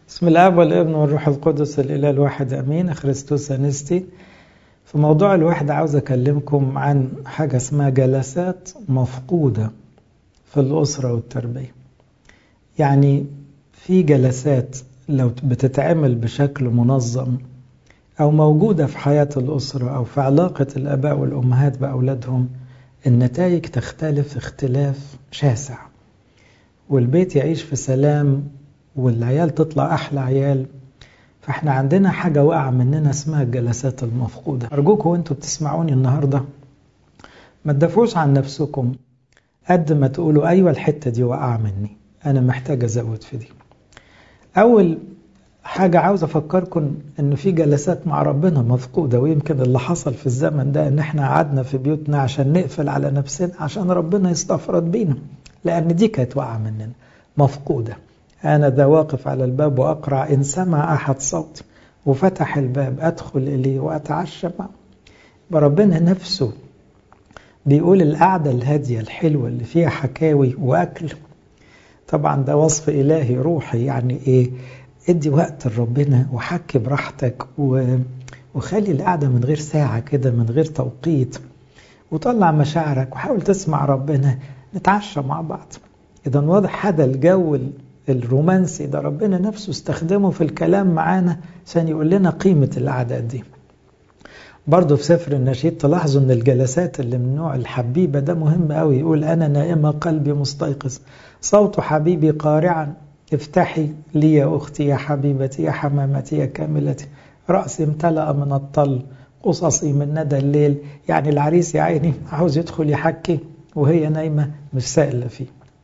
بسم الاب والابن والروح القدس الاله الواحد امين. خريستوس انستي. في موضوع الوحدة عاوز اكلمكم عن حاجة اسمها جلسات مفقودة في الاسرة والتربية. يعني في جلسات لو بتتعمل بشكل منظم او موجودة في حياة الاسرة او في علاقة الاباء والامهات باولادهم، النتائج تختلف اختلاف شاسع، والبيت يعيش في سلام، والعيال تطلع أحلى عيال. فإحنا عندنا حاجة واقعة مننا اسمها الجلسات المفقودة. أرجوكم وإنتوا بتسمعوني النهاردة ما تدافعوش عن نفسكم قد ما تقولوا أيوة الحتة دي واقعة مني، أنا محتاج أزود في دي. أول حاجة عاوز أفكركم إنه في جلسات مع ربنا مفقودة، ويمكن اللي حصل في الزمن ده إن إحنا قعدنا في بيوتنا عشان نقفل على نفسنا عشان ربنا يستفرد بينا، لأن دي كانت واقعة مننا مفقودة. أنا ذا واقف على الباب وأقرع، إن سمع أحد صوتي وفتح الباب أدخل إليه وأتعشى معه. ربنا نفسه بيقول القعدة الهادية الحلوة اللي فيها حكاوي وأكل. طبعا ده وصف إلهي روحي، يعني إيه؟ ادي وقت لربنا وحكي براحتك وخلي القعدة من غير ساعة كده، من غير توقيت، وطلع مشاعرك وحاول تسمع ربنا، نتعشى مع بعض. إذا واضح هذا الجو الرومانسي ده ربنا نفسه استخدمه في الكلام معانا عشان يقول لنا قيمة القعدات دي. برضو في سفر النشيد تلاحظوا ان الجلسات اللي من نوع الحبيبة ده مهم قوي. يقول أنا نائمة قلبي مستيقظ، صوت حبيبي قارعا، افتحي لي يا أختي يا حبيبتي يا حمامتي يا كاملتي، رأسي امتلأ من الطل، قصصي من ندى الليل. يعني العريس يا عيني عاوز يدخل يحكي وهي نايمة مش سائلة فيه.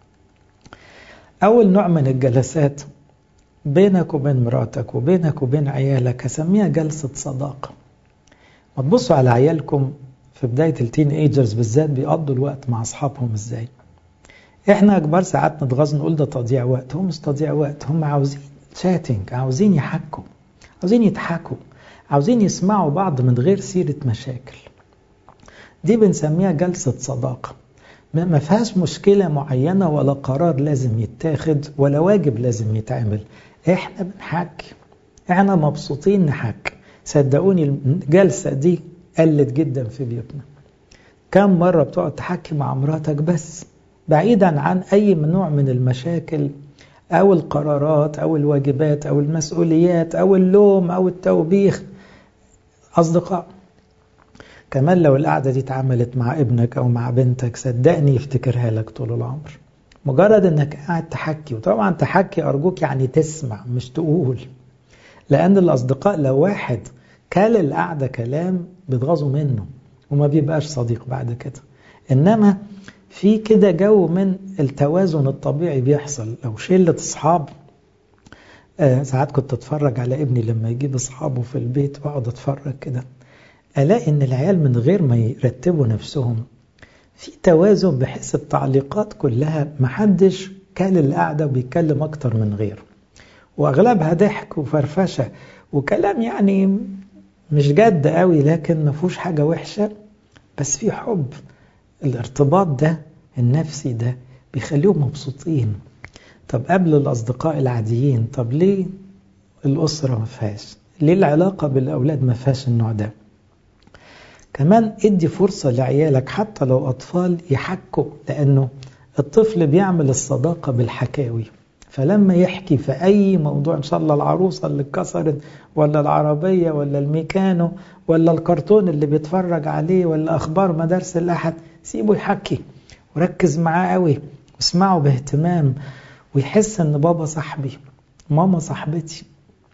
أول نوع من الجلسات بينك وبين مراتك وبينك وبين عيالك هسميها جلسة صداقة. ما تبصوا على عيالكم في بداية التين ايجرز بالذات بيقضوا الوقت مع أصحابهم ازاي. احنا كبار ساعات نتغاظ نقول ده تضييع وقت. هم مش تضييع وقت، هم عاوزين شاتنج، عاوزين يحكوا، عاوزين يضحكوا، عاوزين يسمعوا بعض من غير سيرة مشاكل. دي بنسميها جلسة صداقة. ما فيهاش مشكلة معينة ولا قرار لازم يتاخد ولا واجب لازم يتعمل. احنا بنحكي، احنا مبسوطين نحكي. صدقوني الجلسة دي قلت جدا في بيوتنا. كم مرة بتقعد تحكي مع مراتك بس بعيدا عن أي نوع من المشاكل أو القرارات أو الواجبات أو المسؤوليات أو اللوم أو التوبيخ؟ أصدقاء. كمان لو القعدة دي اتعملت مع ابنك أو مع بنتك صدقني يفتكرها لك طول العمر. مجرد أنك قاعد تحكي، وطبعا تحكي أرجوك يعني تسمع مش تقول، لأن الأصدقاء لو واحد كال القعدة كلام بيتغاظوا منه وما بيبقاش صديق بعد كده. إنما في كده جو من التوازن الطبيعي بيحصل. لو شلة أصحاب، ساعات كنت أتفرج على ابني لما يجيب أصحابه في البيت وأقعد أتفرج كده، ألاقي إن العيال من غير ما يرتبوا نفسهم في توازن، بحيث التعليقات كلها محدش كال القعدة وبيتكلم أكتر من غيره، وأغلبها ضحك وفرفشة وكلام يعني مش جد قوي لكن ما فيهوش حاجة وحشة، بس في حب. الارتباط ده النفسي ده بيخليهم مبسوطين. طب قبل الأصدقاء العاديين، طب ليه الأسرة ما فيهاش؟ ليه العلاقة بالأولاد ما فيهاش النوع ده؟ كمان ادي فرصة لعيالك حتى لو أطفال يحكوا، لأنه الطفل بيعمل الصداقة بالحكاوي. فلما يحكي في أي موضوع، إن شاء الله العروسة اللي اتكسرت ولا العربية ولا الميكانو ولا الكرتون اللي بيتفرج عليه ولا أخبار مدارس الأحد، سيبه يحكي وركز معاه قوي واسمعه باهتمام، ويحس أن بابا صاحبي ماما صاحبتي.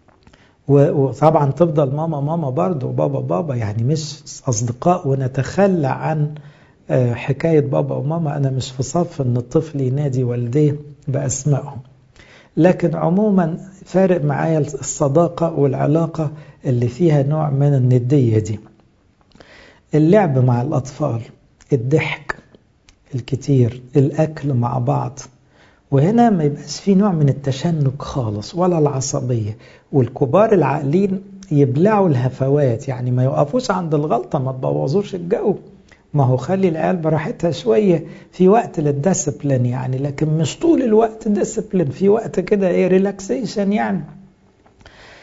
وطبعا تفضل ماما ماما برضه وبابا بابا، يعني مش أصدقاء ونتخلى عن حكاية بابا وماما. أنا مش في صف أن الطفل ينادي والديه بأسمائهم، لكن عموما فارق معايا الصداقة والعلاقة اللي فيها نوع من الندية دي. اللعب مع الأطفال، الضحك الكتير، الأكل مع بعض، وهنا ما يبقاش في نوع من التشنج خالص ولا العصبية. والكبار العاقلين يبلعوا الهفوات، يعني ما يوقفوش عند الغلطة، ما تبوظوش الجو. ما هو خلي العيال براحتها شوية في وقت للديسبلين يعني، لكن مش طول الوقت ديسبلين، في وقت كده ايه ريلاكسيشن يعني.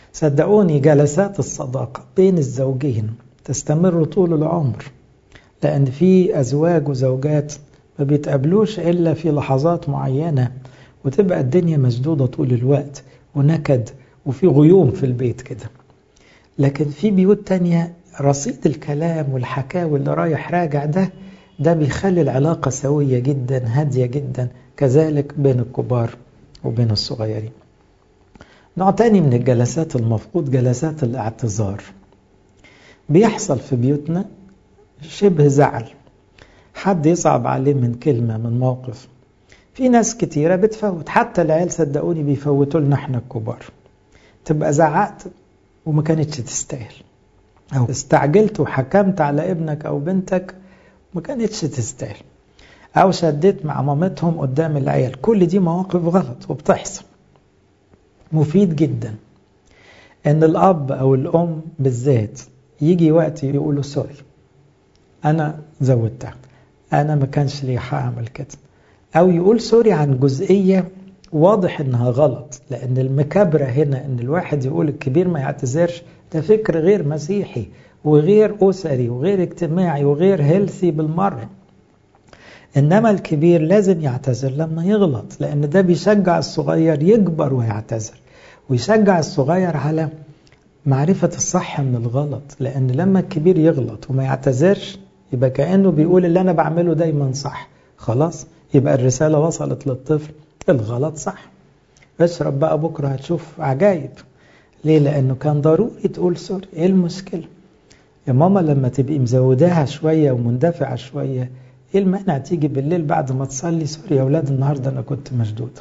صدقوني جلسات الصداقة بين الزوجين تستمر طول العمر، لأن في أزواج وزوجات ما بيتقابلوش إلا في لحظات معينة، وتبقى الدنيا مسدودة طول الوقت ونكد وفي غيوم في البيت كده. لكن في بيوت تانية رصيد الكلام والحكاوي اللي رايح راجع ده بيخلي العلاقة سوية جدا هادية جدا. كذلك بين الكبار وبين الصغيرين. نوع تاني من الجلسات المفقود جلسات الاعتذار. بيحصل في بيوتنا شبه زعل، حد يصعب عليه من كلمة من موقف. في ناس كتيرة بتفوت، حتى العيال صدقوني بيفوتوا لنا احنا الكبار. تبقى زعقت وما كانتش تستاهل، أو استعجلت وحكمت على ابنك أو بنتك ما كانتش تستاهل، أو شديت مع مامتهم قدام العيال. كل دي مواقف غلط وبتحصل. مفيد جدا ان الاب او الام بالذات يجي وقت يقولوا سوري، انا زودتها، انا ما كانش لي حق اعمل كده، او يقول سوري عن جزئية واضح انها غلط. لان المكابرة هنا ان الواحد يقول الكبير ما يعتذرش، ده فكر غير مسيحي وغير اسري وغير اجتماعي وغير هيلثي بالمرة. إنما الكبير لازم يعتذر لما يغلط، لأن ده بيشجع الصغير يكبر ويعتذر، ويشجع الصغير على معرفة الصح من الغلط. لأن لما الكبير يغلط وما يعتذرش يبقى كأنه بيقول اللي أنا بعمله دايما صح، خلاص يبقى الرسالة وصلت للطفل الغلط صح. اشرب بقى بكرة هتشوف عجايب. ليه؟ لأنه كان ضروري تقول سوري. إيه المشكلة؟ يا ماما لما تبقي مزوداها شوية ومندفعة شوية، ايه المانع تيجي بالليل بعد ما تصلي سوري يا اولاد النهارده انا كنت مشدود.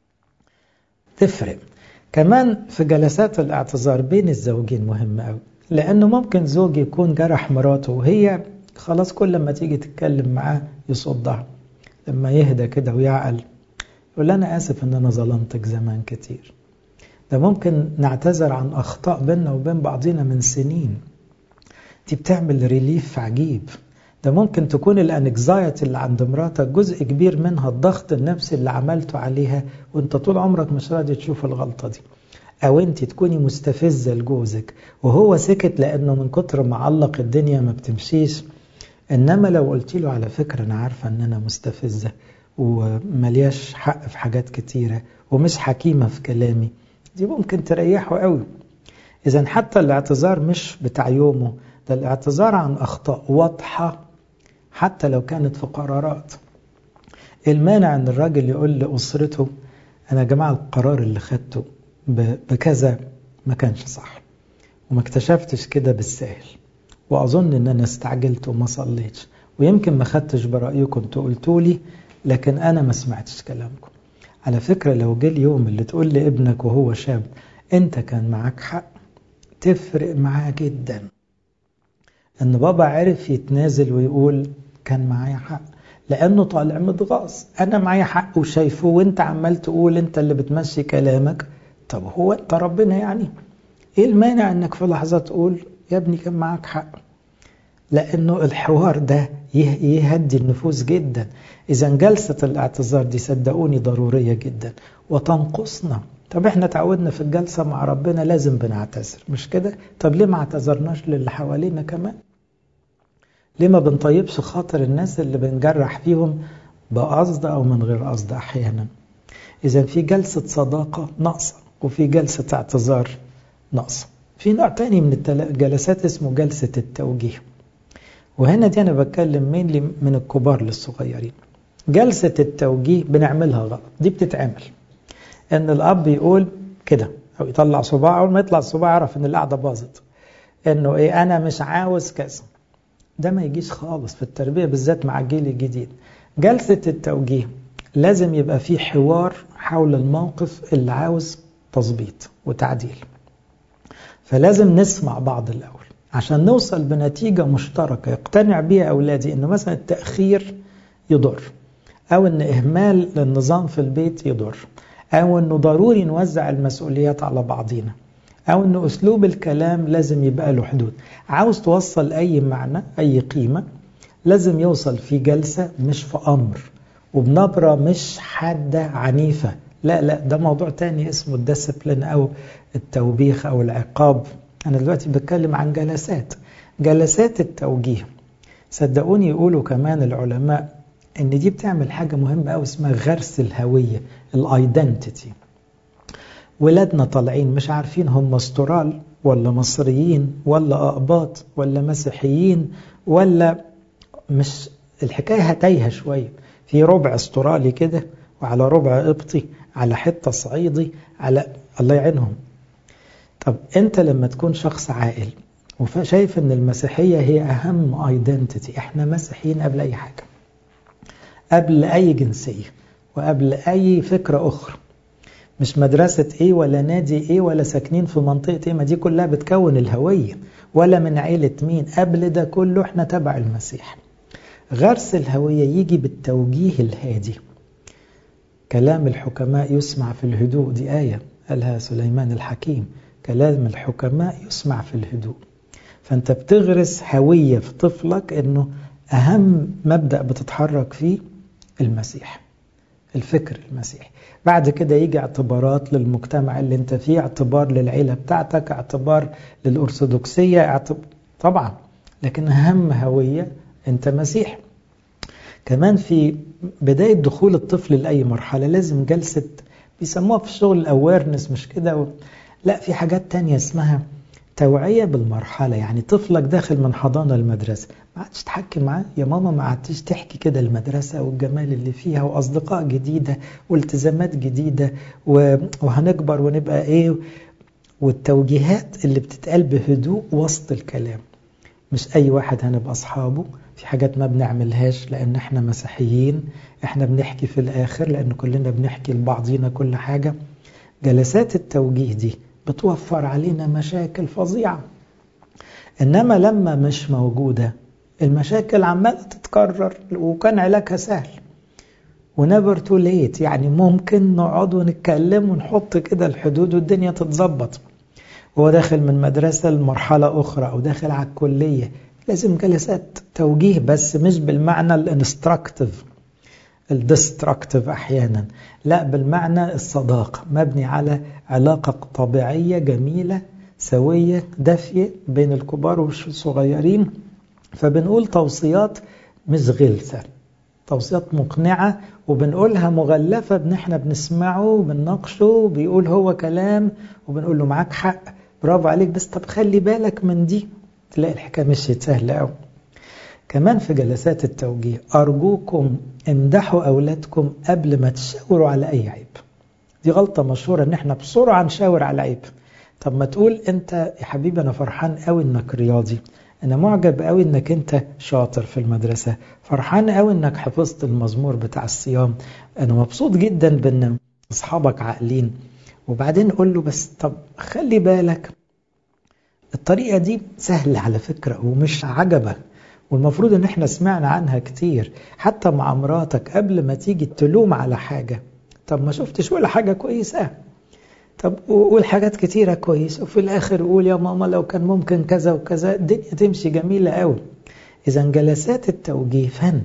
تفرق. كمان في جلسات الاعتذار بين الزوجين مهمة قوي، لانه ممكن زوج يكون جرح مراته وهي خلاص كل ما تيجي تتكلم معاه يصدها. لما يهدى كده ويعقل يقول انا اسف ان انا ظلمتك زمان كتير. ده ممكن نعتذر عن اخطاء بيننا وبين بعضنا من سنين، دي بتعمل ريليف عجيب. ده ممكن تكون الانكزايتي اللي عند مراتك جزء كبير منها الضغط النفسي اللي عملته عليها وانت طول عمرك مش راضي تشوف الغلطة دي. او انت تكوني مستفزة لجوزك وهو سكت لانه من كتر ما علق الدنيا ما بتمشيش. انما لو قلت له على فكرة انا عارفة ان انا مستفزة وملياش حق في حاجات كتيرة ومش حكيمة في كلامي، دي ممكن تريحه قوي. اذا حتى الاعتذار مش بتاع يومه، ده الاعتذار عن اخطاء واضحة حتى لو كانت في قرارات. المانع ان الراجل يقول لأسرته انا يا جماعة القرار اللي خدته بكذا ما كانش صح وما اكتشفتش كده بالسهل، واظن ان انا استعجلت وما صليتش، ويمكن ما خدتش برأيكم انتوا قلتوا لي لكن انا ما سمعتش كلامكم. على فكرة لو جه اليوم اللي تقول لابنك وهو شاب انت كان معاك حق، تفرق معاه جدا ان بابا عرف يتنازل ويقول كان معايا حق، لانه طالع متغاظ. انا معايا حق وشايفه وانت عمال تقول انت اللي بتمشي كلامك. طب هو انت ربنا يعني؟ ايه المانع انك في لحظة تقول يا ابني كان معاك حق؟ لانه الحوار ده يهدي النفوس جدا. اذا جلسة الاعتذار دي صدقوني ضرورية جدا وتنقصنا. طب احنا تعودنا في الجلسة مع ربنا لازم بنعتذر، مش كده؟ طب ليه ما اعتذرناش للي حوالينا كمان؟ ليه ما بنطيبش خاطر الناس اللي بنجرح فيهم بقصد أو من غير قصد أحيانا؟ إذا في جلسة صداقة ناقصة وفي جلسة اعتذار ناقصة. في نوع تاني من الجلسات اسمه جلسة التوجيه، وهنا دي أنا بتكلم من الكبار للصغيرين. جلسة التوجيه بنعملها غلط. دي بتتعمل إن الأب يقول كده أو يطلع صباعه، أول ما يطلع الصباع يعرف إن القعدة باظت، إنه إيه أنا مش عاوز كذا. ده ما يجيش خالص في التربية بالذات مع الجيل الجديد. جلسة التوجيه لازم يبقى فيه حوار حول الموقف اللي عاوز تظبيط وتعديل. فلازم نسمع بعض الأول عشان نوصل بنتيجة مشتركة يقتنع بيها أولادي، إنه مثلا التأخير يضر، أو إن إهمال للنظام في البيت يضر، أو إنه ضروري نوزع المسؤوليات على بعضينا، أو إنه أسلوب الكلام لازم يبقى له حدود. عاوز توصل أي معنى أي قيمة لازم يوصل في جلسة مش في أمر، وبنبرة مش حادة عنيفة، لا لا، ده موضوع تاني اسمه الديسيبلين أو التوبيخ أو العقاب. أنا دلوقتي بتكلم عن جلسات التوجيه. صدقوني يقولوا كمان العلماء إن دي بتعمل حاجة مهمة أوي اسمها غرس الهوية، الايدنتيتي. ولادنا طالعين مش عارفين هم استرال ولا مصريين ولا أقباط ولا مسيحيين، ولا مش الحكاية هتايهة شوية، في ربع استرالي كده وعلى ربع قبطي على حتة صعيدي على الله يعينهم. طب انت لما تكون شخص عاقل وشايف ان المسيحية هي اهم ايدنتيتي، احنا مسيحيين قبل اي حاجة، قبل اي جنسية وقبل اي فكرة اخرى، مش مدرسة ايه ولا نادي ايه ولا ساكنين في منطقة ايه، ما دي كلها بتكون الهوية، ولا من عيلة مين، قبل ده كله احنا تبع المسيح. غرس الهوية يجي بالتوجيه الهادي. كلام الحكماء يسمع في الهدوء، دي آية قالها سليمان الحكيم، كلام الحكماء يسمع في الهدوء. فأنت بتغرس هوية في طفلك أنه أهم مبدأ بتتحرك فيه المسيح، الفكر المسيحي. بعد كده يجي اعتبارات للمجتمع اللي انت فيه، اعتبار للعيلة بتاعتك، اعتبار للأرثوذكسية، طبعا، لكن أهم هوية انت مسيح. كمان في بداية دخول الطفل لأي مرحلة لازم جلسة بيسموها في الشغل الأويرنس، مش كده لا، في حاجات تانية اسمها توعية بالمرحلة. يعني طفلك داخل من حضانة المدرسة، ما عادش تحكي معاه يا ماما، ما عادش تحكي كده المدرسة والجمال اللي فيها وأصدقاء جديدة والتزامات جديدة وهنكبر ونبقى ايه، والتوجيهات اللي بتتقال بهدوء وسط الكلام. مش أي واحد هنبقى أصحابه، في حاجات ما بنعملهاش لأن احنا مسيحيين، احنا بنحكي في الآخر لأن كلنا بنحكي لبعضينا كل حاجة. جلسات التوجيه دي بتوفر علينا مشاكل فظيعة، إنما لما مش موجودة المشاكل عمالة تتكرر وكان علاجها سهل ونيفر تو ليت. يعني ممكن نقعد ونتكلم ونحط كده الحدود والدنيا تتظبط. هو داخل من مدرسة لمرحلة أخرى أو داخل على الكلية، لازم جلسات توجيه، بس مش بالمعنى الانستراكتيف الدستركتيف أحيانا، لا، بالمعنى الصداقة مبني على علاقة طبيعية جميلة سوية دافية بين الكبار والصغيرين. فبنقول توصيات مش غلسة، توصيات مقنعة، وبنقولها مغلفة بان احنا بنسمعه وبنناقشه وبيقول هو كلام وبنقول له معاك حق، برافو عليك، بس طب خلي بالك من دي، تلاقي الحكاية مشيت سهلة قوي. كمان في جلسات التوجيه أرجوكم امدحوا أولادكم قبل ما تشاوروا على أي عيب. دي غلطة مشهورة ان احنا بسرعة نشاور على عيب. طب ما تقول انت يا حبيبي انا فرحان قوي انك رياضي، انا معجب قوي انك انت شاطر في المدرسة، فرحان قوي انك حفظت المزمور بتاع الصيام، انا مبسوط جدا بان اصحابك عاقلين. وبعدين قول له بس طب خلي بالك، الطريقة دي سهلة على فكرة ومش عجبة، والمفروض ان احنا سمعنا عنها كتير حتى مع مراتك. قبل ما تيجي تلوم على حاجة، طب ما شفتش ولا حاجة كويسة، طب قول حاجات كتيرة كويسة وفي الآخر قول يا ماما لو كان ممكن كذا وكذا، الدنيا تمشي جميلة قوي. إذا جلسات التوجيه فن،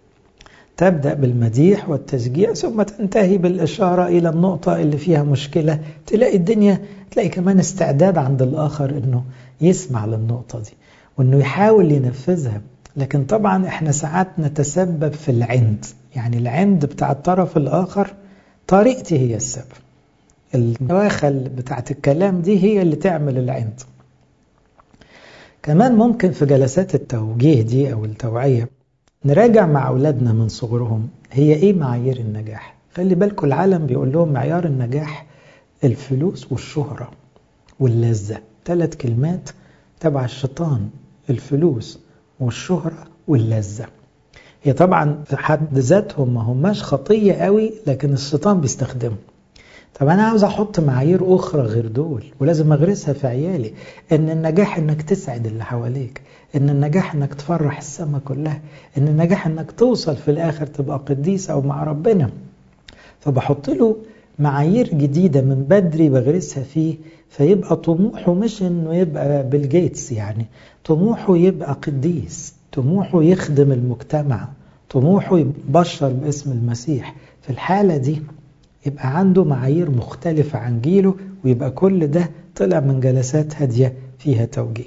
تبدأ بالمديح والتشجيع ثم تنتهي بالإشارة إلى النقطة اللي فيها مشكلة، تلاقي الدنيا، تلاقي كمان استعداد عند الآخر إنه يسمع للنقطة دي وإنه يحاول ينفذها. لكن طبعا إحنا ساعات نتسبب في العند، يعني العند بتاع الطرف الآخر، طريقتي هي السبب، الدواخل بتاعت الكلام دي هي اللي تعمل العند. كمان ممكن في جلسات التوجيه دي أو التوعية نراجع مع أولادنا من صغرهم هي إيه معايير النجاح. خلي بالكم العالم بيقول لهم معيار النجاح الفلوس والشهرة واللذة، 3 كلمات تبع الشيطان، الفلوس والشهرة واللذة. هي طبعا في حد ذاتهم ما هماش خطية قوي، لكن الشيطان بيستخدمهم. طب أنا عاوز أحط معايير أخرى غير دول ولازم أغرسها في عيالي، إن النجاح إنك تسعد اللي حواليك، إن النجاح إنك تفرح السماء كلها، إن النجاح إنك توصل في الآخر تبقى قديس أو مع ربنا. فبحط له معايير جديدة من بدري بغرسها فيه، فيبقى طموحه مش إنه يبقى بيل جيتس، يعني طموحه يبقى قديس، طموحه يخدم المجتمع، طموحه يبشر باسم المسيح. في الحالة دي يبقى عنده معايير مختلفة عن جيله، ويبقى كل ده طلع من جلسات هادية فيها توجيه.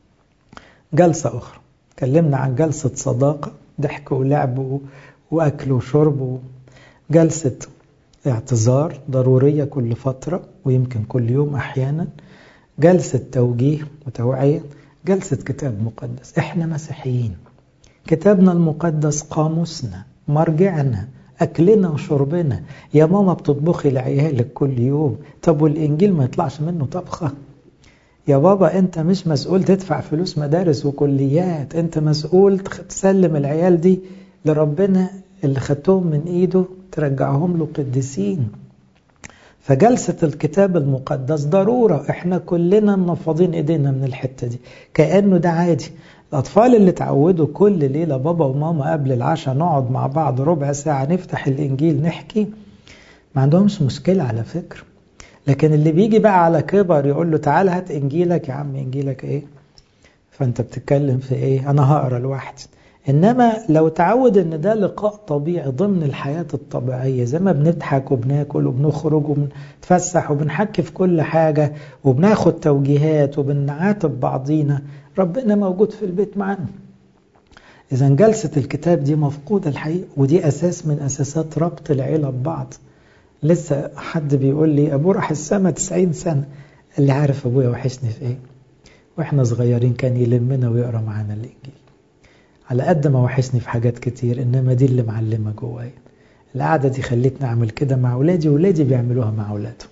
جلسة أخرى اتكلمنا عن جلسة صداقة، ضحك ولعب وأكل وشرب. جلسة اعتذار ضرورية كل فترة ويمكن كل يوم أحيانا. جلسة توجيه وتوعية. جلسة كتاب مقدس. احنا مسيحيين، كتابنا المقدس قاموسنا، مرجعنا، أكلنا وشربنا. يا ماما بتطبخي لعيالك كل يوم، طب والإنجيل ما يطلعش منه طبخة؟ يا بابا أنت مش مسؤول تدفع فلوس مدارس وكليات، أنت مسؤول تسلم العيال دي لربنا اللي خدتهم من إيده ترجعهم له قديسين. فجلسة الكتاب المقدس ضرورة، احنا كلنا منفضين ايدينا من الحتة دي كأنه ده عادي. الأطفال اللي تعودوا كل ليلة بابا وماما قبل العشاء نقعد مع بعض ربع ساعة نفتح الإنجيل نحكي، ما عندهمش مشكلة على فكرة. لكن اللي بيجي بقى على كبر يقول له تعال هات إنجيلك، يا عم إنجيلك إيه؟ فأنت بتتكلم في إيه؟ أنا هقرأ لوحدي. إنما لو تعود إن ده لقاء طبيعي ضمن الحياة الطبيعية، زي ما بنضحك وبناكل وبنخرج وبنتفسح وبنحكي في كل حاجة وبناخد توجيهات وبنعاتب بعضينا، ربنا موجود في البيت معنا. إذا جلسة الكتاب دي مفقودة الحقيقة، ودي أساس من أساسات ربط العيلة ببعض. لسه حد بيقول لي أبوه راح السما 90 سنة، اللي عارف أبويا وحشني في إيه؟ وإحنا صغيرين كان يلمنا ويقرأ معانا الإنجيل. على قد ما وحشني في حاجات كتير، إنما دي اللي معلمة جوايا. القعدة دي خلتني أعمل كده مع أولادي، وولادي بيعملوها مع أولادهم.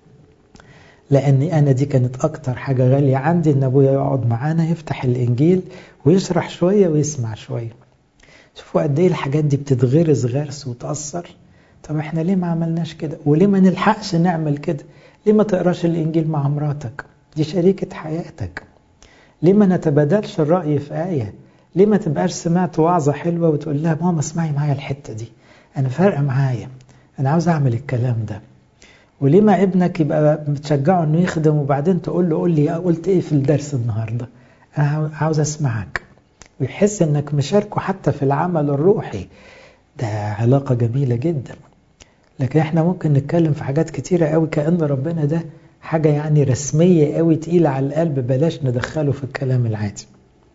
لأني أنا دي كانت أكتر حاجة غالية عندي، إن أبويا يقعد معانا يفتح الإنجيل ويشرح شوية ويسمع شوية. شوفوا قد إيه الحاجات دي بتتغرس غرس وتأثر. طب إحنا ليه ما عملناش كده؟ وليه ما نلحقش نعمل كده؟ ليه ما تقراش الإنجيل مع مراتك؟ دي شريكة حياتك. ليه ما نتبادلش الرأي في آية؟ ليه ما تبقاش سمعت وعظة حلوة وتقول لها ماما اسمعي معايا الحتة دي، أنا فارقة معايا، أنا عاوز أعمل الكلام ده. وليه ما ابنك يبقى بتشجعه أنه يخدم وبعدين تقول له قول لي قلت إيه في الدرس النهاردة، أنا عاوز أسمعك، ويحس أنك مشاركه حتى في العمل الروحي. ده علاقة جميلة جدا. لكن احنا ممكن نتكلم في حاجات كتيرة قوي كأن ربنا ده حاجة يعني رسمية قوي تقيلة على القلب، بلاش ندخله في الكلام العادي.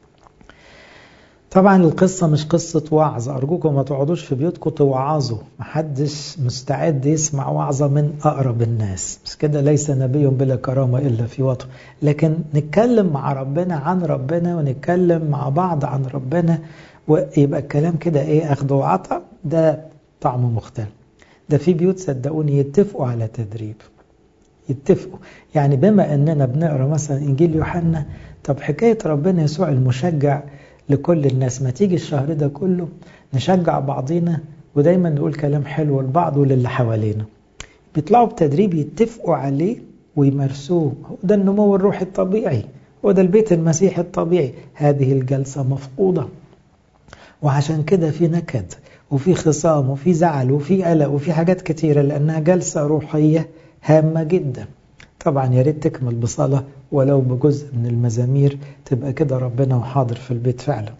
طبعا القصة مش قصة وعظ، أرجوكم ما تقعدوش في بيوتكم توعظوا، محدش مستعد يسمع وعظة من أقرب الناس، بس كده ليس نبي بلا كرامة إلا في وطن. لكن نتكلم مع ربنا عن ربنا، ونتكلم مع بعض عن ربنا، ويبقى الكلام كده إيه، أخذ وعطا، ده طعمه مختلف. ده في بيوت صدقوني يتفقوا على تدريب، يتفقوا. يعني بما أننا بنقرأ مثلا إنجيل يوحنا، طب حكاية ربنا يسوع المشجع لكل الناس، ما تيجي الشهر ده كله نشجع بعضينا ودايما نقول كلام حلو لبعض وللي حوالينا. بيطلعوا بتدريب يتفقوا عليه ويمارسوه. ده النمو الروحي الطبيعي، وده البيت المسيحي الطبيعي. هذه الجلسة مفقودة، وعشان كده في نكد وفي خصام وفي زعل وفي قلق وفي حاجات كتيرة، لأنها جلسة روحية هامة جدا. طبعا يا ريت تكمل بصلاة ولو بجزء من المزامير، تبقى كده ربنا وحاضر في البيت فعلا.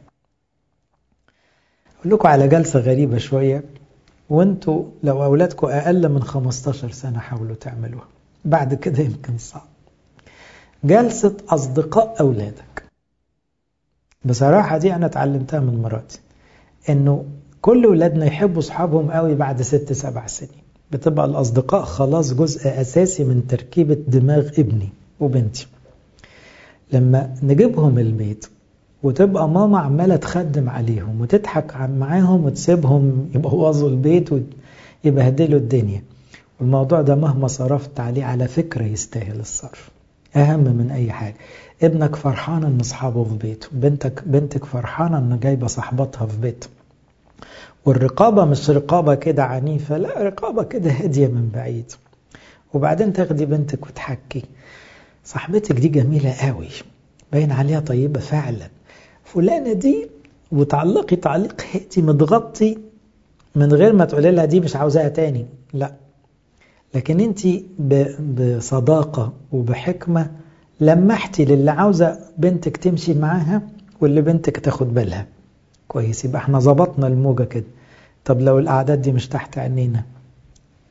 أقول لكم على جلسة غريبة شوية، وانتوا لو أولادكم أقل من 15 سنة حاولوا تعملوها، بعد كده يمكن صعب. جلسة أصدقاء أولادك. بصراحة دي أنا اتعلمتها من مراتي، إنه كل أولادنا يحبوا أصحابهم قوي بعد 6-7 سنين. بتبقى الأصدقاء خلاص جزء أساسي من تركيبة دماغ ابني وبنتي. لما نجيبهم البيت وتبقى ماما عمالة تخدم عليهم وتضحك معاهم وتسيبهم يبوظوا البيت ويبهدلوا الدنيا، والموضوع ده مهما صرفت عليه على فكرة يستاهل الصرف. أهم من أي حاجة ابنك فرحان أن أصحابه في بيته، بنتك فرحانة أن جايبة صاحبتها في بيته. والرقابة مش رقابة كده عنيفة، لا، رقابة كده هادية من بعيد. وبعدين تاخدي بنتك وتحكي صاحبتك دي جميلة قوي، باين عليها طيبة فعلا، فلانة دي، وتعلقي تعليق هادي متغطي من غير ما تقولي لها دي مش عاوزاها تاني، لا. لكن انت بصداقة وبحكمة لمحتي للي عاوزة بنتك تمشي معاها واللي بنتك تاخد بالها كويس. يبقى احنا ظبطنا الموجة كده. طب لو الأعداد دي مش تحت عينينا،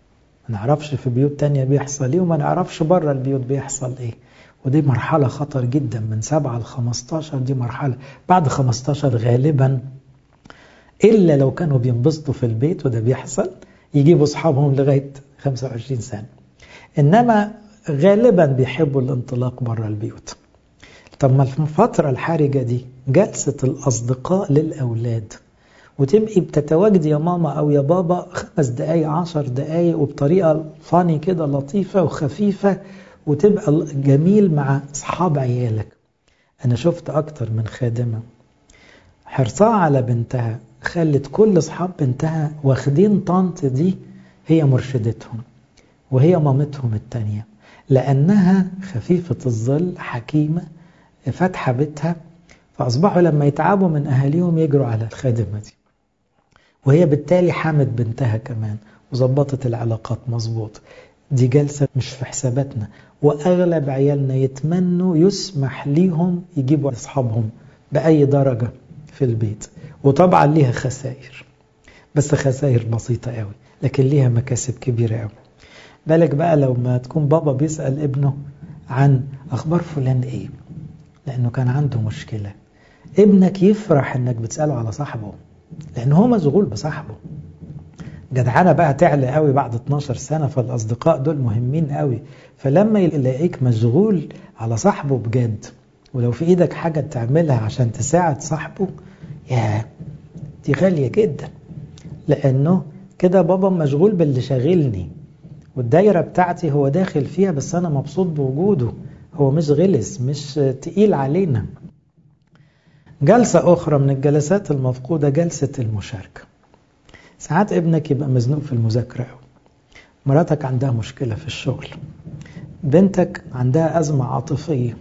ما نعرفش في بيوت تانية بيحصل ايه، وما نعرفش بره البيوت بيحصل ايه. ودي مرحلة خطر جدا، من 7 ل15 دي مرحلة. بعد 15 غالبا إلا لو كانوا بينبسطوا في البيت، وده بيحصل، يجيبوا أصحابهم لغاية 25 سنة. إنما غالبا بيحبوا الانطلاق بره البيوت. طب ما الفترة الحرجة دي جلسة الأصدقاء للأولاد، وتبقي بتتواجدي يا ماما أو يا بابا 5 دقايق 10 دقايق، وبطريقة فاني كده لطيفة وخفيفة، وتبقى جميل مع أصحاب عيالك. أنا شفت أكتر من خادمة حرصها على بنتها خلت كل أصحاب بنتها واخدين طنط دي هي مرشدتهم، وهي مامتهم التانية، لأنها خفيفة الظل، حكيمة، فاتحة بيتها، فأصبحوا لما يتعبوا من أهاليهم يجروا على الخادمة دي، وهي بالتالي حامت بنتها كمان وظبطت العلاقات مظبوط. دي جلسة مش في حساباتنا، وأغلب عيالنا يتمنوا يسمح ليهم يجيبوا أصحابهم بأي درجة في البيت. وطبعا ليها خسائر، بس خسائر بسيطة قوي، لكن ليها مكاسب كبيرة قوي. بالك بقى لو ما تكون بابا بيسأل ابنه عن أخبار فلان إيه، لأنه كان عنده مشكلة، ابنك يفرح إنك بتسأله على صاحبه، لأنه هو مشغول بصاحبه. جدعانة بقى تعلى قوي بعد 12 سنة، فالأصدقاء دول مهمين قوي. فلما يلاقيك مشغول على صاحبه بجد، ولو في إيدك حاجة تعملها عشان تساعد صاحبه، يا دي غالية جدا، لأنه كده بابا مشغول باللي شاغلني، والدايرة بتاعتي هو داخل فيها، بس أنا مبسوط بوجوده، هو مش غلس، مش تقيل علينا. جلسة أخرى من الجلسات المفقودة جلسة المشاركة. ساعات ابنك يبقى مزنوق في المذاكرة، مراتك عندها مشكلة في الشغل، بنتك عندها أزمة عاطفية،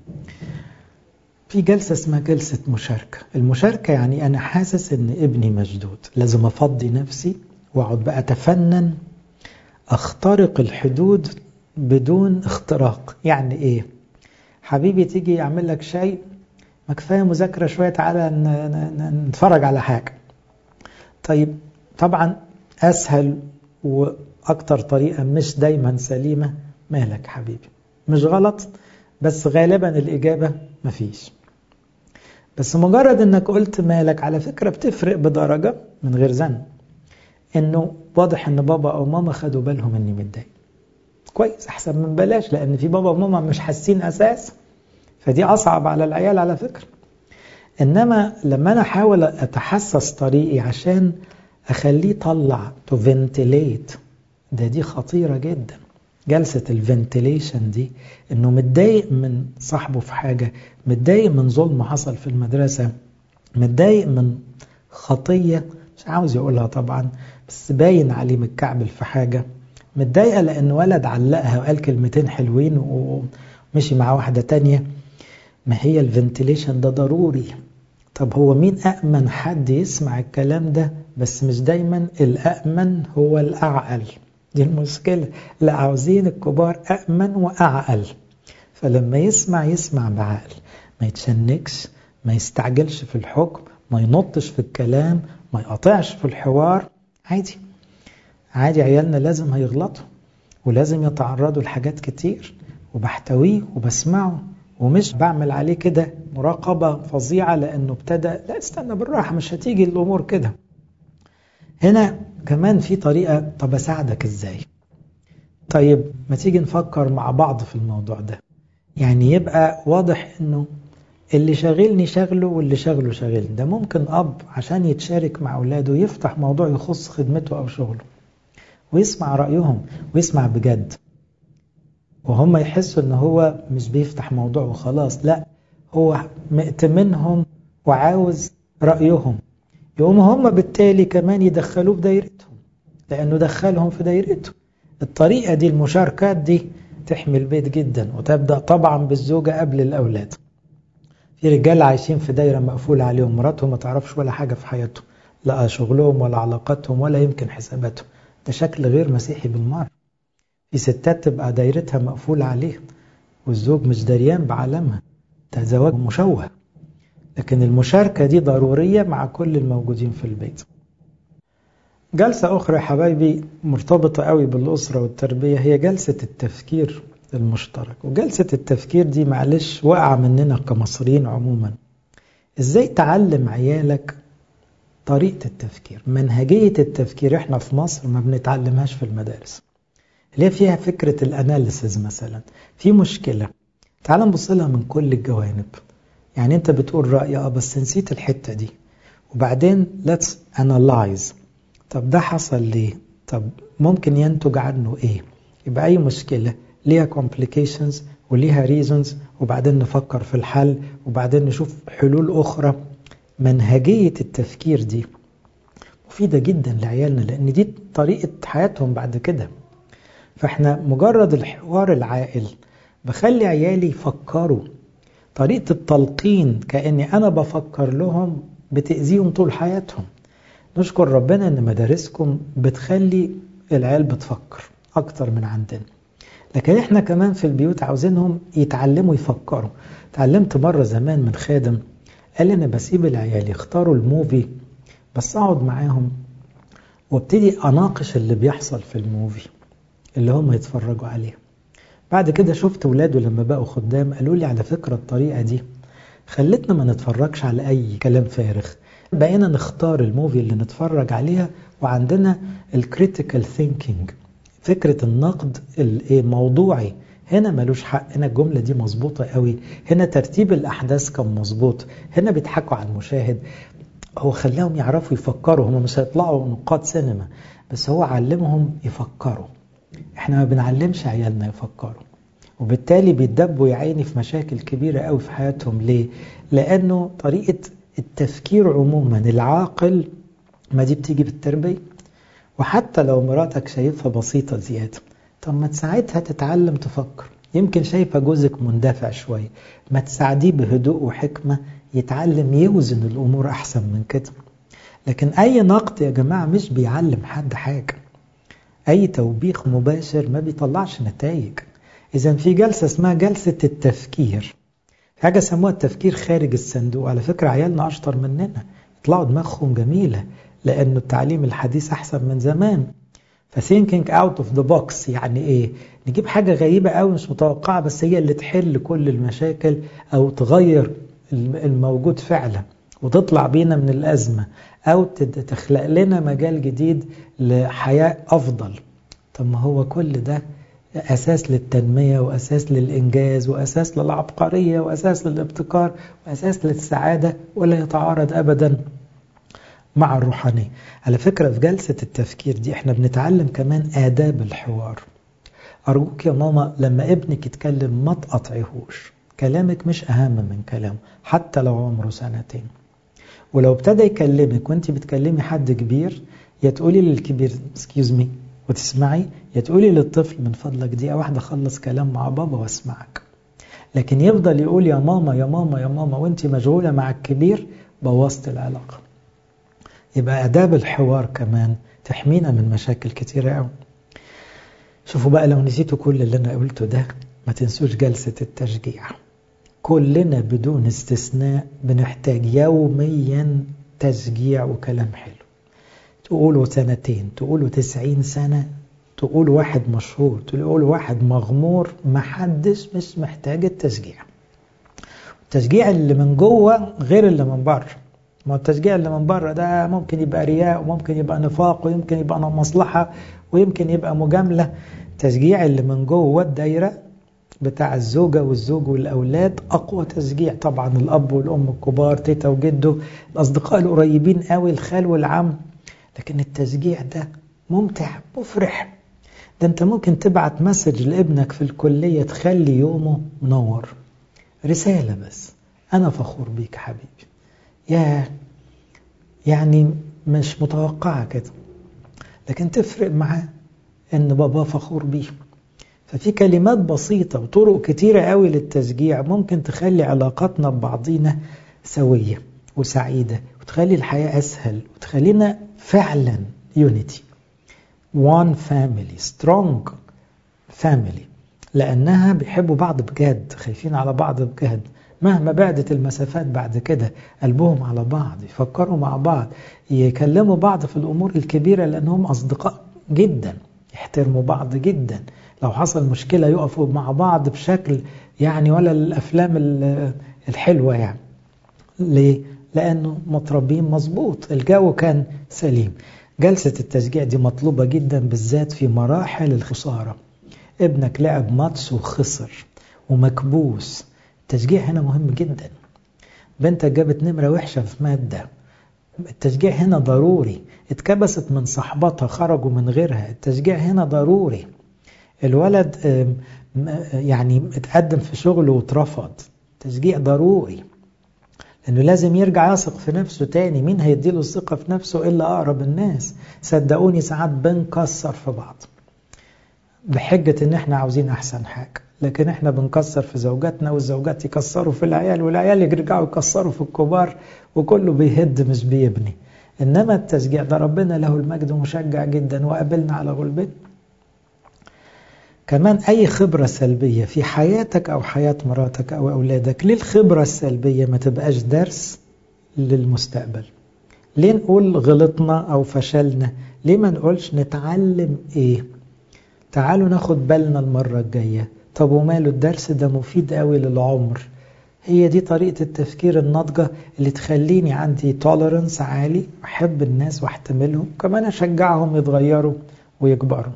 في جلسة اسمها جلسة مشاركة. المشاركة يعني أنا حاسس إن ابني مشدود، لازم أفضي نفسي وأقعد بقى أتفنن أخترق الحدود بدون اختراق. يعني إيه؟ حبيبي تيجي يعمل لك شاي، ما كفاية مذاكرة شوية، تعالى نتفرج على حاجة. طيب طبعا أسهل وأكتر طريقة مش دايما سليمة، مالك حبيبي؟ مش غلط، بس غالبا الإجابة مفيش. بس مجرد انك قلت مالك، على فكرة بتفرق بدرجة من غير ذنب، انه واضح ان بابا او ماما خدوا بالهم اني متضايق. كويس، احسن من بلاش، لان في بابا وماما مش حاسين اساس، فدي اصعب على العيال على فكرة. انما لما انا احاول اتحسس طريقي عشان اخليه يطلع تو فنتيليت، دي خطيرة جدا. جلسة الفنتيليشن دي، انه متضايق من صاحبه في حاجة، متضايق من ظلم حصل في المدرسة، متضايق من خطية مش عاوز يقولها طبعا، بس باين عليه متكعبل في حاجة، متضايقة لأن ولد علقها وقال كلمتين حلوين ومشي مع واحدة تانية. ما هي الفنتيليشن ده ضروري. طب هو مين أأمن حد يسمع الكلام ده؟ بس مش دايما الأأمن هو الأعقل، دي المشكلة. لا، عاوزين الكبار أأمن وأعقل، فلما يسمع بعقل، ما يتشنكش، ما يستعجلش في الحكم، ما ينطش في الكلام، ما يقطعش في الحوار. عادي عادي، عيالنا لازم هيغلطوا ولازم يتعرضوا لحاجات كتير، وبحتويه وبسمعه، ومش بعمل عليه كده مراقبة فظيعة لأنه ابتدى. لا، استنى بالراحة، مش هتيجي الأمور كده. هنا كمان في طريقة، طب أساعدك إزاي؟ طيب ما تيجي نفكر مع بعض في الموضوع ده، يعني يبقى واضح إنه اللي شاغلني شغله واللي شغله شاغلني. ده ممكن أب عشان يتشارك مع أولاده يفتح موضوع يخص خدمته أو شغله، ويسمع رأيهم ويسمع بجد، وهم يحسوا إن هو مش بيفتح موضوع وخلاص، لا، هو مأتمنهم وعاوز رأيهم. يقوم هم بالتالي كمان يدخلوه في دايرتهم، لأنه دخلهم في دايرته. الطريقة دي، المشاركات دي، تحمي البيت جدا، وتبدأ طبعا بالزوجة قبل الأولاد. في رجال عايشين في دايرة مقفولة عليهم، مراتهم ما تعرفش ولا حاجة في حياتهم، لا شغلهم ولا علاقاتهم ولا يمكن حساباتهم. ده شكل غير مسيحي بالمرة. في ستات تبقى دايرتها مقفولة عليها والزوج مش دريان بعالمها، ده زواج مشوه. لكن المشاركة دي ضرورية مع كل الموجودين في البيت. جلسة أخرى يا حبايبي مرتبطة قوي بالأسرة والتربية هي جلسة التفكير المشترك. وجلسة التفكير دي معلش وقع مننا كمصريين عموما. إزاي تعلم عيالك طريقة التفكير، منهجية التفكير؟ إحنا في مصر ما بنتعلمهاش في المدارس، اللي هي فيها فكرة الأناليسز مثلا. في مشكلة، تعال نبص لها من كل الجوانب. يعني أنت بتقول رأي بس نسيت الحتة دي، وبعدين let's analyze. طب ده حصل ليه؟ طب ممكن ينتج عنه ايه؟ يبقى اي مشكلة ليها complications وليها reasons، وبعدين نفكر في الحل، وبعدين نشوف حلول اخرى. منهجية التفكير دي مفيدة جدا لعيالنا، لان دي طريقة حياتهم بعد كده. فاحنا مجرد الحوار العاقل بخلي عيالي يفكروا. طريقة التلقين كأني انا بفكر لهم بتأذيهم طول حياتهم. نشكر ربنا ان مدارسكم بتخلي العيال بتفكر اكتر من عندنا، لكن احنا كمان في البيوت عاوزينهم يتعلموا يفكروا. تعلمت مرة زمان من خادم قال لي انا بسيب العيال يختاروا الموفي، بس اقعد معاهم وابتدي اناقش اللي بيحصل في الموفي اللي هم يتفرجوا عليه. بعد كده شفت ولاده لما بقوا خدام قالوا لي على فكرة الطريقة دي خلتنا ما نتفرجش على أي كلام فارغ، بقينا نختار الموفي اللي نتفرج عليها، وعندنا الكريتيكال ثينكينج، فكرة النقد الموضوعي. هنا ملوش حق، هنا الجملة دي مظبوطة قوي، هنا ترتيب الأحداث كان مظبوط، هنا بيضحكوا على المشاهد. هو خلاهم يعرفوا يفكروا، هم مش هيطلعوا نقاد سينما، بس هو علمهم يفكروا. احنا ما بنعلمش عيالنا يفكروا، وبالتالي بيتدبوا يا عيني في مشاكل كبيرة قوي في حياتهم. ليه؟ لأنه طريقة التفكير عموما العاقل ما دي بتيجي بالتربية. وحتى لو مراتك شايفها بسيطة زيادة، طب ما تساعدها تتعلم تفكر. يمكن شايفة جوزك مندفع شوية، ما تساعديه بهدوء وحكمة يتعلم يوزن الأمور أحسن من كده. لكن أي نقد يا جماعة مش بيعلم حد حاجة، أي توبيخ مباشر ما بيطلعش نتائج. إذن في جلسة اسمها جلسة التفكير، حاجة سموها التفكير خارج الصندوق. على فكرة عيالنا أشطر مننا، يطلعوا دماغهم جميلة، لأنه التعليم الحديث أحسن من زمان. فتhinking out of the box يعني إيه؟ نجيب حاجة غريبة أوي مش متوقعة، بس هي اللي تحل كل المشاكل أو تغير الموجود فعلا وتطلع بينا من الأزمة، أو تخلق لنا مجال جديد لحياة أفضل. طب ما هو كل ده أساس للتنمية، وأساس للإنجاز، وأساس للعبقرية، وأساس للابتكار، وأساس للسعادة، ولا يتعارض أبدا مع الروحانية. على فكرة في جلسة التفكير دي احنا بنتعلم كمان آداب الحوار. أرجوك يا ماما لما ابنك يتكلم ما تقطعيهوش، كلامك مش أهم من كلامه حتى لو عمره 2 سنين. ولو ابتدى يكلمك وانت بتكلمي حد كبير، يا تقولي للكبير excuse me وتسمعي، يا تقولي للطفل من فضلك دقيقة واحدة خلص كلام مع بابا واسمعك. لكن يفضل يقول يا ماما يا ماما يا ماما وانت مشغولة مع الكبير، بوظت العلاقة. يبقى آداب الحوار كمان تحمينا من مشاكل كتيرة قوي. شوفوا بقى، لو نسيتوا كل اللي أنا قلته ده ما تنسوش جلسة التشجيع. كلنا بدون استثناء بنحتاج يوميا تشجيع وكلام حلو. تقولوا 2 سنين، تقولوا 90 سنة، تقولوا واحد مشهور، تقولوا واحد مغمور، محدش مش محتاج التشجيع. التشجيع اللي من جوه غير اللي من بره. ما التشجيع اللي من بره ده ممكن يبقى رياء، وممكن يبقى نفاق، ويمكن يبقى مصلحة، ويمكن يبقى مجاملة. التشجيع اللي من جوه الدايرة بتاع الزوجة والزوج والأولاد أقوى تشجيع. طبعا الأب والأم الكبار، تيتا وجده، الأصدقاء القريبين قوي، الخال والعم. لكن التشجيع ده ممتع مفرح. ده أنت ممكن تبعت مسج لابنك في الكلية تخلي يومه منور، رسالة بس أنا فخور بيك حبيبي. يعني مش متوقعة كده، لكن تفرق معاه إن بابا فخور بيه. ففي كلمات بسيطة وطرق كتيرة قوي للتشجيع ممكن تخلي علاقاتنا ببعضينا سوية وسعيدة، وتخلي الحياة أسهل، وتخلينا فعلا unity one family strong family، لأنها بيحبوا بعض بجد، خايفين على بعض بجد، مهما بعدت المسافات بعد كده قلبهم على بعض، يفكروا مع بعض، يكلموا بعض في الأمور الكبيرة لأنهم أصدقاء جدا، يحترموا بعض جدا. لو حصل مشكلة يقفوا مع بعض بشكل يعني ولا الأفلام الحلوة يعني. ليه؟ لأنه متربين مظبوط، الجو كان سليم. جلسة التشجيع دي مطلوبة جدا بالذات في مراحل الخسارة. ابنك لعب ماتش وخسر ومكبوس، التشجيع هنا مهم جدا. بنتك جابت نمرة وحشة في مادة، التشجيع هنا ضروري. اتكبست من صحباتها خرجوا من غيرها، التشجيع هنا ضروري. الولد يعني اتقدم في شغله واترفض، تشجيع ضروري، لأنه لازم يرجع يثق في نفسه تاني. مين هيديله الثقة في نفسه إلا أقرب الناس؟ صدقوني ساعات بنكسر في بعض بحجة إن إحنا عاوزين أحسن حاجة، لكن إحنا بنكسر في زوجاتنا والزوجات يكسروا في العيال والعيال يرجعوا يكسروا في الكبار، وكله بيهد مش بيبني. إنما التشجيع ده ربنا له المجد مشجع جدا وقابلنا على غلبنا. كمان أي خبرة سلبية في حياتك أو حياة مراتك أو أولادك، ليه الخبرة السلبية ما تبقاش درس للمستقبل؟ ليه نقول غلطنا أو فشلنا؟ ليه ما نقولش نتعلم إيه؟ تعالوا ناخد بالنا المرة الجاية. طب وماله، الدرس ده مفيد قوي للعمر. هي دي طريقة التفكير الناضجة اللي تخليني عندي تولرنس عالي، أحب الناس واحتملهم، كمان أشجعهم يتغيروا ويكبروا.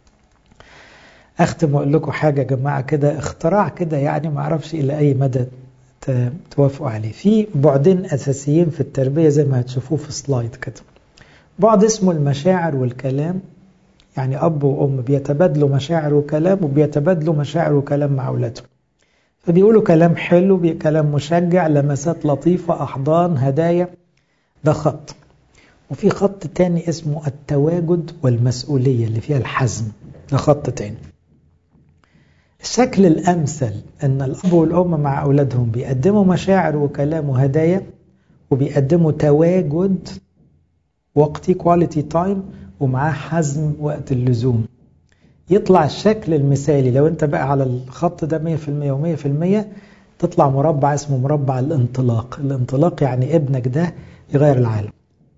أختم وأقول لكم حاجة يا جماعة كده، اختراع كده يعني ما أعرفش إلى أي مدى توافقوا عليه. في بعدين أساسيين في التربية زي ما هتشوفوه في سلايد كده. بعد اسمه المشاعر والكلام، يعني أب وأم بيتبادلوا مشاعر وكلام، وبيتبادلوا مشاعر وكلام مع أولادهم. فبيقولوا كلام حلو، كلام مشجع، لمسات لطيفة، أحضان، هدايا. ده خط. وفي خط تاني اسمه التواجد والمسؤولية اللي فيها الحزم، ده خط تاني. الشكل الأمثل أن الأب والأم مع أولادهم بيقدموا مشاعر وكلام وهدايا، وبيقدموا تواجد وقتي quality time، ومعاه حزم وقت اللزوم. يطلع الشكل المثالي لو انت بقى على الخط ده 100% و100%، تطلع مربع اسمه مربع الانطلاق. الانطلاق يعني ابنك ده يغير العالم،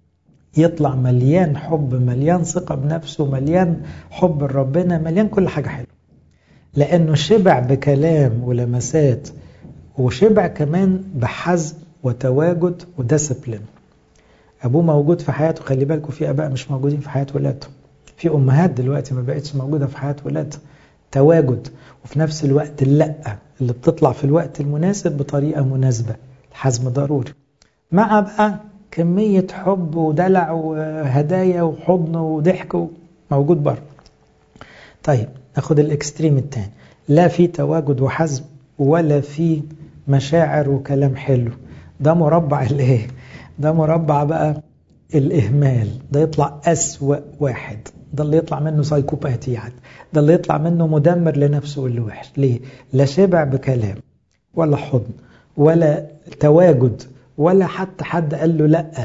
يطلع مليان حب، مليان ثقة بنفسه، مليان حب لربنا، مليان كل حاجة حلوة، لأنه شبع بكلام ولمسات، وشبع كمان بحزم وتواجد وديسبلين. أبوه موجود في حياته. خلي بالكم في أباء مش موجودين في حياة ولادهم، في أمهات دلوقتي ما بقتش موجودة في حياة ولادها. تواجد، وفي نفس الوقت اللأ اللي بتطلع في الوقت المناسب بطريقة مناسبة. الحزم ضروري، مع بقى كمية حب ودلع وهدايا وحضن وضحك موجود بره. طيب ناخد الاكستريم التاني، لا في تواجد وحزم ولا في مشاعر وكلام حلو. ده مربع الايه؟ ده مربع بقى الإهمال. ده يطلع أسوأ واحد، ده اللي يطلع منه سايكوباتي يعني، ده اللي يطلع منه مدمر لنفسه واللي وحش. ليه؟ لا شبع بكلام ولا حضن ولا تواجد ولا حتى حد قال له لأ،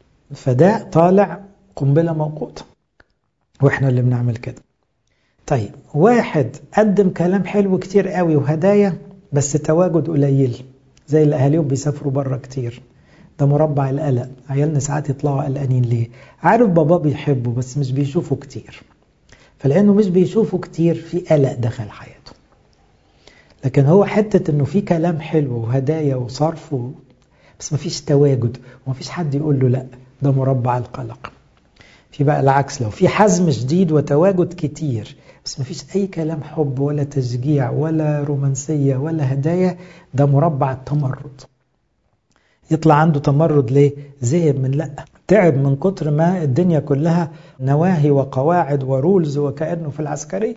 فده طالع قنبلة موقوتة، وإحنا اللي بنعمل كده. طيب واحد قدم كلام حلو كتير قوي وهدايا بس تواجد قليل، زي اللي أهاليهم بيسافروا بره كتير، ده مربع القلق. عيالنا ساعات يطلعوا قلقانين ليه؟ عارف بابا بيحبه بس مش بيشوفه كتير، فلأنه مش بيشوفه كتير في قلق دخل حياته. لكن هو حتة انه في كلام حلو وهدايا وصرف بس مفيش تواجد ومفيش حد يقول له لا، ده مربع القلق. في بقى العكس، لو في حزم شديد وتواجد كتير بس مفيش أي كلام حب ولا تشجيع ولا رومانسية ولا هدايا، ده مربع التمرد. يطلع عنده تمرد ليه؟ زهق من لا، تعب من كتر ما الدنيا كلها نواهي وقواعد ورولز وكأنه في العسكرية.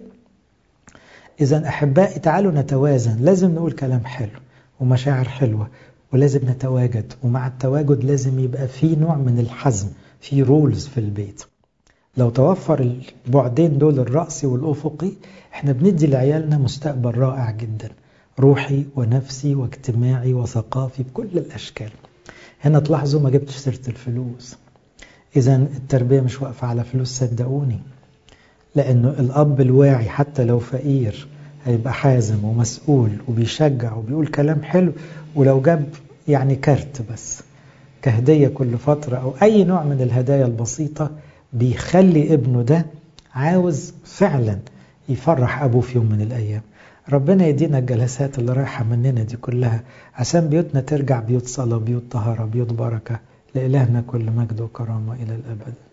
إذن أحبائي تعالوا نتوازن، لازم نقول كلام حلو ومشاعر حلوة، ولازم نتواجد، ومع التواجد لازم يبقى في نوع من الحزم، في رولز في البيت. لو توفر البعدين دول الرأسي والأفقي، احنا بندي لعيالنا مستقبل رائع جدا، روحي ونفسي واجتماعي وثقافي بكل الأشكال. هنا تلاحظوا ما جبتش سيرة الفلوس. إذن التربية مش واقفة على فلوس، صدقوني، لأنه الأب الواعي حتى لو فقير هيبقى حازم ومسؤول وبيشجع وبيقول كلام حلو، ولو جاب يعني كارت بس كهدية كل فترة أو أي نوع من الهدايا البسيطة، بيخلي ابنه ده عاوز فعلا يفرح أبوه في يوم من الأيام. ربنا يدينا الجلسات اللي رايحة مننا دي كلها عشان بيوتنا ترجع بيوت صلاة، بيوت طهارة، بيوت بركة. لإلهنا كل مجد وكرامة إلى الأبد.